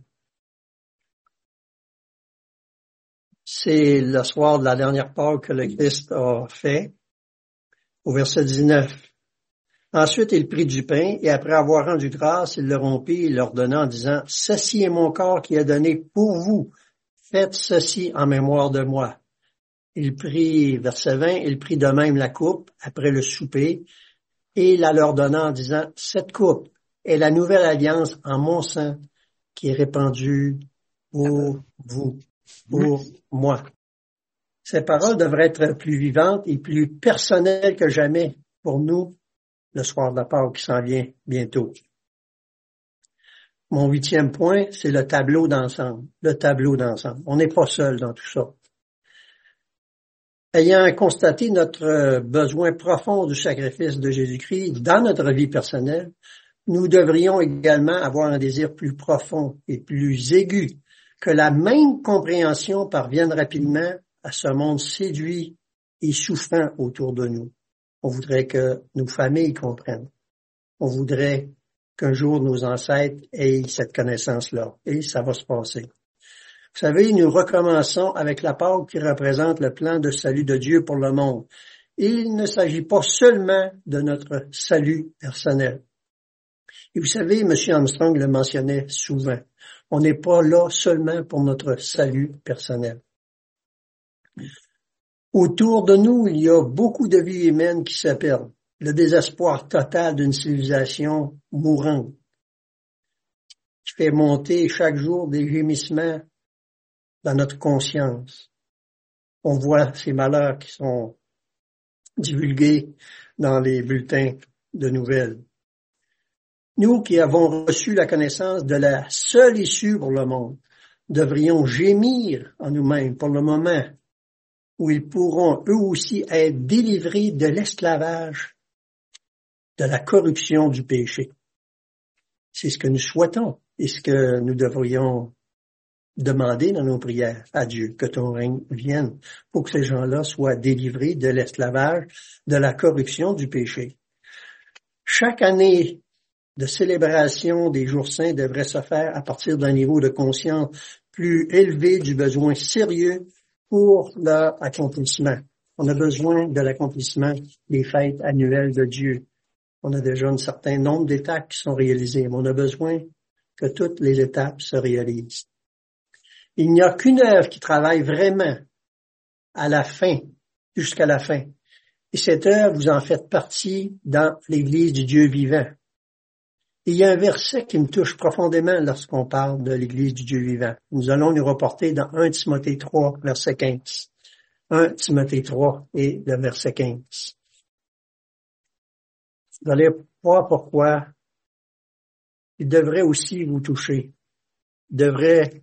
S1: C'est le soir de la dernière Pâque que le Christ a fait. Au verset dix-neuf. Ensuite, il prit du pain, et après avoir rendu grâce, il le rompit et leur donna en disant, « Ceci est mon corps qui est donné pour vous. Faites ceci en mémoire de moi. » Il prit, verset vingt, il prit de même la coupe après le souper, et la leur donna en disant, « Cette coupe est la nouvelle alliance en mon sang qui est répandue pour vous, pour moi. » Ces paroles devraient être plus vivantes et plus personnelles que jamais pour nous, le soir de la Pâque qui s'en vient bientôt. Mon huitième point, c'est le tableau d'ensemble. Le tableau d'ensemble. On n'est pas seul dans tout ça. Ayant constaté notre besoin profond du sacrifice de Jésus-Christ dans notre vie personnelle, nous devrions également avoir un désir plus profond et plus aigu que la même compréhension parvienne rapidement à ce monde séduit et souffrant autour de nous. On voudrait que nos familles comprennent. On voudrait qu'un jour nos ancêtres aient cette connaissance-là. Et ça va se passer. Vous savez, nous recommençons avec la Pâque qui représente le plan de salut de Dieu pour le monde. Il ne s'agit pas seulement de notre salut personnel. Et vous savez, M. Armstrong le mentionnait souvent. On n'est pas là seulement pour notre salut personnel. Autour de nous, il y a beaucoup de vies humaines qui se perdent. Le désespoir total d'une civilisation mourante qui fait monter chaque jour des gémissements dans notre conscience. On voit ces malheurs qui sont divulgués dans les bulletins de nouvelles. Nous qui avons reçu la connaissance de la seule issue pour le monde, devrions gémir en nous-mêmes pour le moment où ils pourront eux aussi être délivrés de l'esclavage, de la corruption du péché. C'est ce que nous souhaitons et ce que nous devrions demander dans nos prières à Dieu, que ton règne vienne pour que ces gens-là soient délivrés de l'esclavage, de la corruption du péché. Chaque année de célébration des jours saints devrait se faire à partir d'un niveau de conscience plus élevé du besoin sérieux pour leur accomplissement. On a besoin de l'accomplissement des fêtes annuelles de Dieu. On a déjà un certain nombre d'étapes qui sont réalisées, mais on a besoin que toutes les étapes se réalisent. Il n'y a qu'une œuvre qui travaille vraiment à la fin, jusqu'à la fin. Et cette œuvre, vous en faites partie dans l'Église du Dieu vivant. Et il y a un verset qui me touche profondément lorsqu'on parle de l'Église du Dieu vivant. Nous allons nous reporter dans Premier Timothée trois, verset quinze. Premier Timothée trois et le verset quinze. Vous allez voir pourquoi il devrait aussi vous toucher. Il devrait,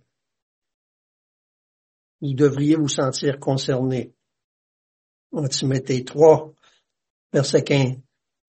S1: vous devriez vous sentir concerné. Premier Timothée trois, verset quinze.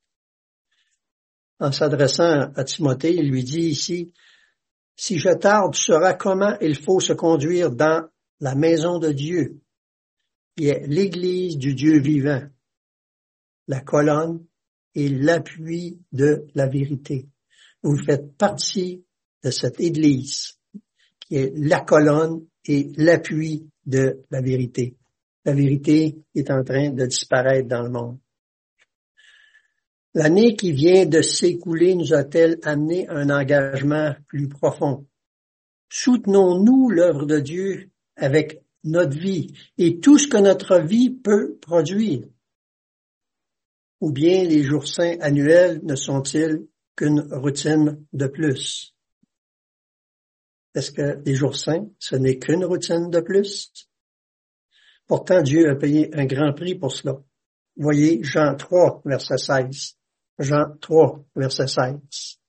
S1: En s'adressant à Timothée, il lui dit ici, « Si je tarde, tu sauras comment il faut se conduire dans la maison de Dieu, qui est l'Église du Dieu vivant, la colonne et l'appui de la vérité. Vous faites partie de cette Église qui est la colonne et l'appui de la vérité. La vérité est en train de disparaître dans le monde. L'année qui vient de s'écouler nous a-t-elle amené un engagement plus profond? Soutenons-nous l'œuvre de Dieu avec notre vie et tout ce que notre vie peut produire? Ou bien les jours saints annuels ne sont-ils qu'une routine de plus? Est-ce que les jours saints, ce n'est qu'une routine de plus? Pourtant, Dieu a payé un grand prix pour cela. Voyez Jean trois, verset seize. Jean trois, verset seize.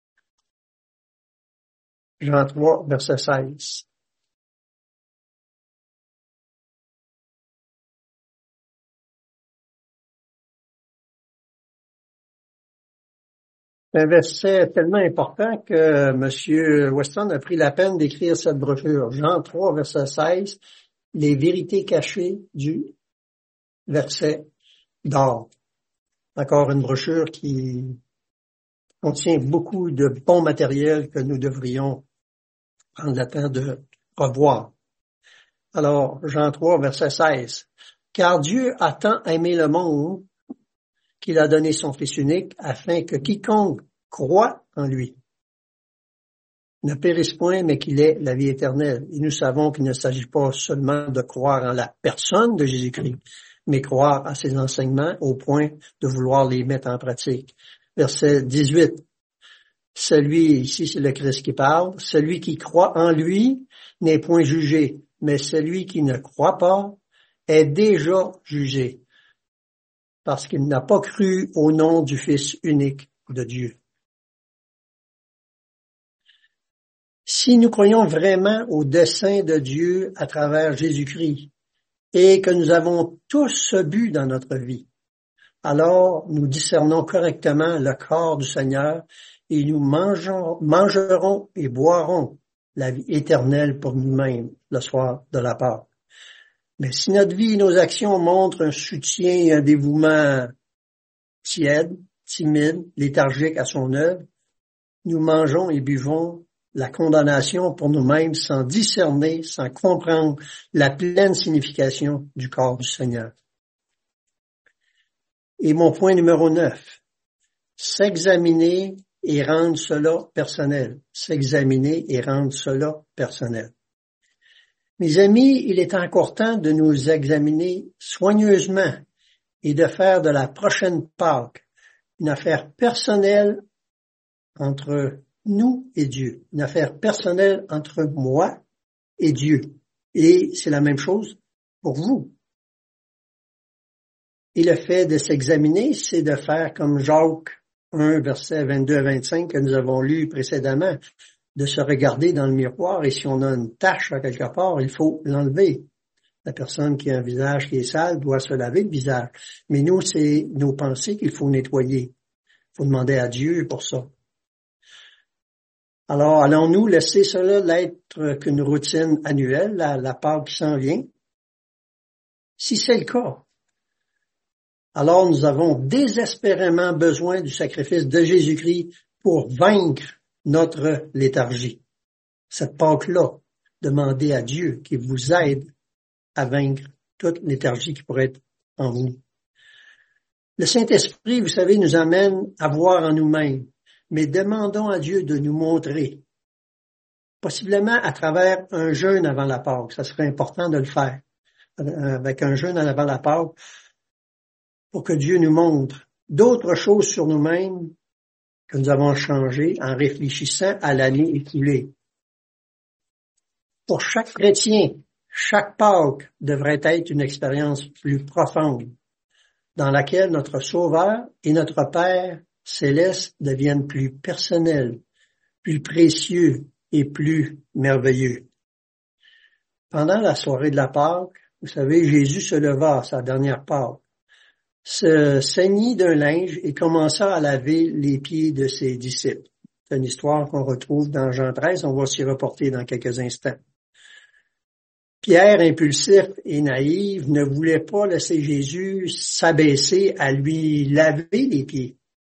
S1: Jean trois, verset seize. C'est un verset tellement important que M. Weston a pris la peine d'écrire cette brochure. Jean trois, verset seize, les vérités cachées du verset d'or. Encore une brochure qui contient beaucoup de bons matériels que nous devrions prendre le temps de revoir. Alors, Jean trois, verset seize. Car Dieu a tant aimé le monde qu'il a donné son Fils unique afin que quiconque croit en lui ne périsse point, mais qu'il ait la vie éternelle. Et nous savons qu'il ne s'agit pas seulement de croire en la personne de Jésus-Christ, mais croire à ses enseignements au point de vouloir les mettre en pratique. Verset dix-huit. Celui, ici c'est le Christ qui parle, celui qui croit en lui n'est point jugé, mais celui qui ne croit pas est déjà jugé, parce qu'il n'a pas cru au nom du Fils unique de Dieu. Si nous croyons vraiment au dessein de Dieu à travers Jésus-Christ et que nous avons tous ce but dans notre vie, alors nous discernons correctement le corps du Seigneur et nous mangeons, mangerons et boirons la vie éternelle pour nous-mêmes le soir de la Pâque. Mais si notre vie et nos actions montrent un soutien et un dévouement tiède, timide, léthargique à son œuvre, nous mangeons et buvons la condamnation pour nous-mêmes sans discerner, sans comprendre la pleine signification du corps du Seigneur. Et mon point numéro neuf, s'examiner et rendre cela personnel. S'examiner et rendre cela personnel. Mes amis, il est encore temps de nous examiner soigneusement et de faire de la prochaine Pâque une affaire personnelle entre nous et Dieu, une affaire personnelle entre moi et Dieu. Et c'est la même chose pour vous. Et le fait de s'examiner, c'est de faire comme Jacques un, verset vingt-deux à vingt-cinq que nous avons lu précédemment, de se regarder dans le miroir et si on a une tache à quelque part, il faut l'enlever. La personne qui a un visage qui est sale doit se laver le visage. Mais nous, c'est nos pensées qu'il faut nettoyer. Il faut demander à Dieu pour ça. Alors, allons-nous laisser cela l'être qu'une routine annuelle, la, la Pâque qui s'en vient? Si c'est le cas, alors nous avons désespérément besoin du sacrifice de Jésus-Christ pour vaincre notre léthargie. Cette Pâque-là, demandez à Dieu qu'il vous aide à vaincre toute léthargie qui pourrait être en vous. Le Saint-Esprit, vous savez, nous amène à voir en nous-mêmes, mais demandons à Dieu de nous montrer, possiblement à travers un jeûne avant la Pâque. Ça serait important de le faire, avec un jeûne avant la Pâque, pour que Dieu nous montre d'autres choses sur nous-mêmes que nous avons changé en réfléchissant à l'année écoulée. Pour chaque chrétien, chaque Pâque devrait être une expérience plus profonde, dans laquelle notre Sauveur et notre Père céleste deviennent plus personnels, plus précieux et plus merveilleux. Pendant la soirée de la Pâque, vous savez, Jésus se leva à sa dernière Pâque, se ceignit d'un linge et commença à laver les pieds de ses disciples. C'est une histoire qu'on retrouve dans Jean treize, on va s'y reporter dans quelques instants. Pierre, impulsif et naïf, ne voulait pas laisser Jésus s'abaisser à lui laver les pieds.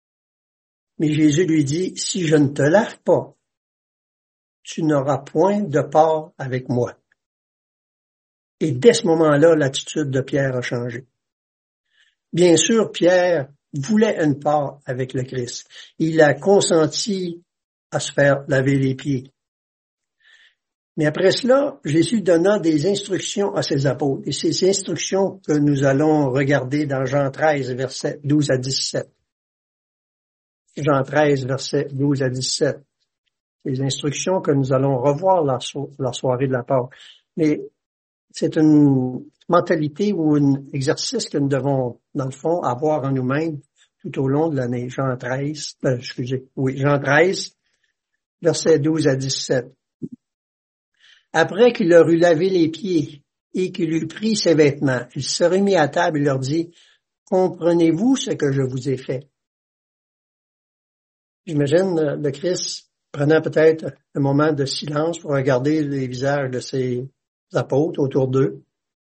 S1: Mais Jésus lui dit, si je ne te lave pas, tu n'auras point de part avec moi. Et dès ce moment-là, l'attitude de Pierre a changé. Bien sûr, Pierre voulait une part avec le Christ. Il a consenti à se faire laver les pieds. Mais après cela, Jésus donna des instructions à ses apôtres. Et ces instructions que nous allons regarder dans Jean treize, versets douze à dix-sept. Jean treize, versets douze à dix-sept. Les instructions que nous allons revoir la, so- la soirée de la Pâque. Mais c'est une mentalité ou un exercice que nous devons, dans le fond, avoir en nous-mêmes tout au long de l'année. Jean treize, euh, excusez, oui, Jean treize, versets douze à dix-sept. Après qu'il leur eut lavé les pieds et qu'il eut pris ses vêtements, il se remit à table et leur dit, « Comprenez-vous ce que je vous ai fait? » J'imagine le Christ prenant peut-être un moment de silence pour regarder les visages de ses apôtres autour d'eux.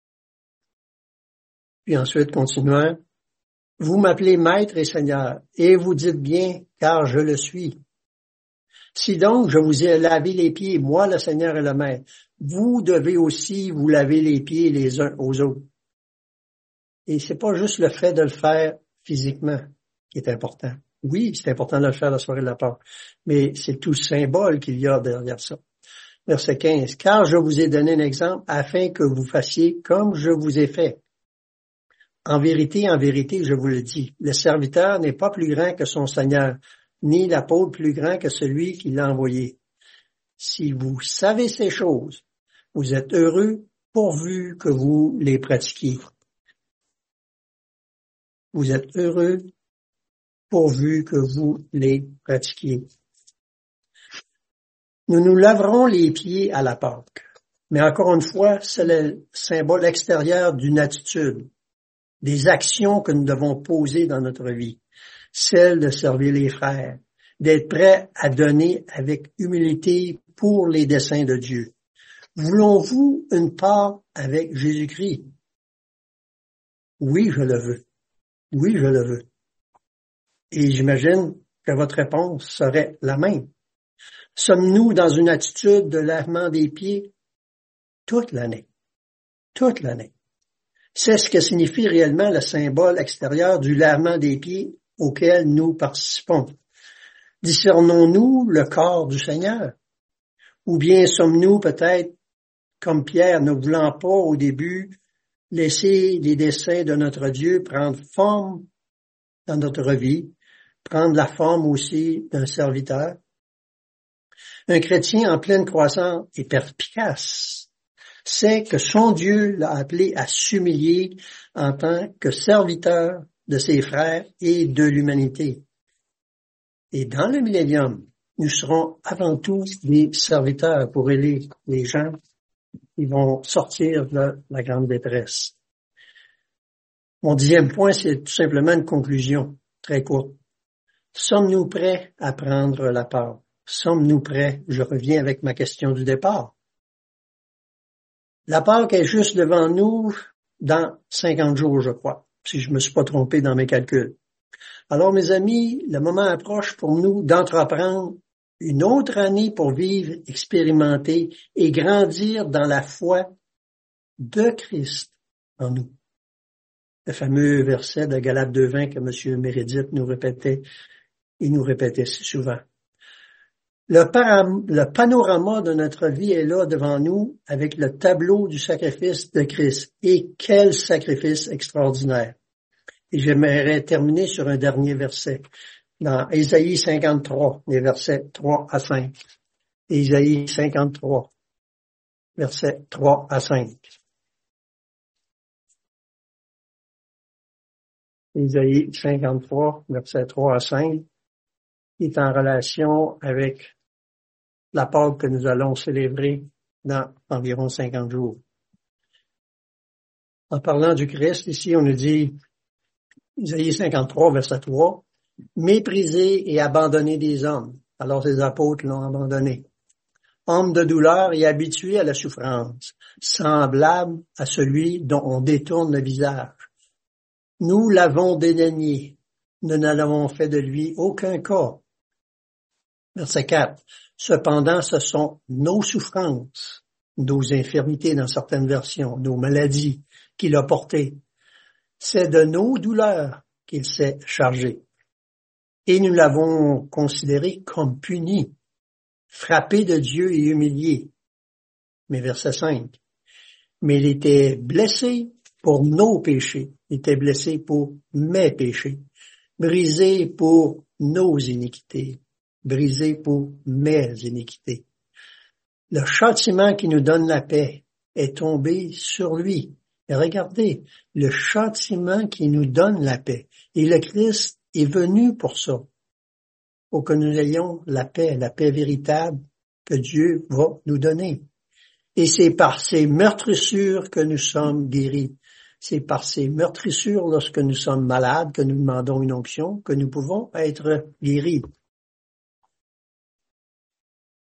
S1: Puis ensuite, continuant, « Vous m'appelez Maître et Seigneur, et vous dites bien, car je le suis. Si donc je vous ai lavé les pieds, moi le Seigneur et le Maître, vous devez aussi vous laver les pieds les uns aux autres. » Et c'est pas juste le fait de le faire physiquement qui est important. Oui, c'est important de le faire la soirée de la Pâque, mais c'est tout le symbole qu'il y a derrière ça. Verset quinze. « Car je vous ai donné un exemple afin que vous fassiez comme je vous ai fait. En vérité, en vérité, je vous le dis, le serviteur n'est pas plus grand que son Seigneur, ni l'apôtre plus grand que celui qui l'a envoyé. Si vous savez ces choses, vous êtes heureux pourvu que vous les pratiquiez. » Vous êtes heureux pourvu que vous les pratiquiez. Nous nous laverons les pieds à la Pâque. Mais encore une fois, c'est le symbole extérieur d'une attitude, des actions que nous devons poser dans notre vie, celle de servir les frères, d'être prêt à donner avec humilité pour les desseins de Dieu. Voulons-vous une part avec Jésus-Christ? Oui, je le veux. Oui, je le veux. Et j'imagine que votre réponse serait la même. Sommes-nous dans une attitude de lavement des pieds toute l'année? Toute l'année. C'est ce que signifie réellement le symbole extérieur du lavement des pieds auquel nous participons. Discernons-nous le corps du Seigneur? Ou bien sommes-nous peut-être, comme Pierre, ne voulant pas au début laisser les desseins de notre Dieu prendre forme dans notre vie, prendre la forme aussi d'un serviteur? Un chrétien en pleine croissance et perspicace sait que son Dieu l'a appelé à s'humilier en tant que serviteur de ses frères et de l'humanité. Et dans le millénium, nous serons avant tout des serviteurs pour aider les gens qui vont sortir de la grande détresse. Mon dixième point, c'est tout simplement une conclusion très courte. Sommes-nous prêts à prendre la part? Sommes-nous prêts? Je reviens avec ma question du départ. La Pâque est juste devant nous dans cinquante jours, je crois, si je me suis pas trompé dans mes calculs. Alors, mes amis, le moment approche pour nous d'entreprendre une autre année pour vivre, expérimenter et grandir dans la foi de Christ en nous. Le fameux verset de Galates deux vingt que M. Meredith nous répétait, il nous répétait si souvent. Le, param- le panorama de notre vie est là devant nous avec le tableau du sacrifice de Christ. Et quel sacrifice extraordinaire! Et j'aimerais terminer sur un dernier verset. Dans Ésaïe cinquante-trois, les versets trois à cinq. Ésaïe cinquante-trois, versets trois à cinq. Ésaïe cinquante-trois, versets trois à cinq, qui est en relation avec la Pâque que nous allons célébrer dans environ cinquante jours. En parlant du Christ, ici, on nous dit, Ésaïe cinquante-trois, verset trois, « Méprisé et abandonné des hommes. » Alors ses apôtres l'ont abandonné. « Homme de douleur et habitué à la souffrance, semblable à celui dont on détourne le visage. Nous l'avons dédaigné, nous n'avons fait de lui aucun cas. Verset quatre. Cependant, ce sont nos souffrances, nos infirmités dans certaines versions, nos maladies qu'il a portées. C'est de nos douleurs qu'il s'est chargé. Et nous l'avons considéré comme puni, frappé de Dieu et humilié. Mais verset cinq. Mais il était blessé pour nos péchés. Il était blessé pour mes péchés. Brisé pour nos iniquités. Brisé pour mes iniquités. Le châtiment qui nous donne la paix est tombé sur lui. Et regardez, le châtiment qui nous donne la paix. Et le Christ est venu pour ça. Pour que nous ayons la paix, la paix véritable que Dieu va nous donner. Et c'est par ces meurtrissures que nous sommes guéris. C'est par ces meurtrissures, lorsque nous sommes malades, que nous demandons une onction, que nous pouvons être guéris.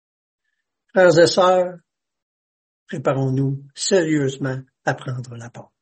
S1: Frères et sœurs, préparons-nous sérieusement à prendre la Pâque.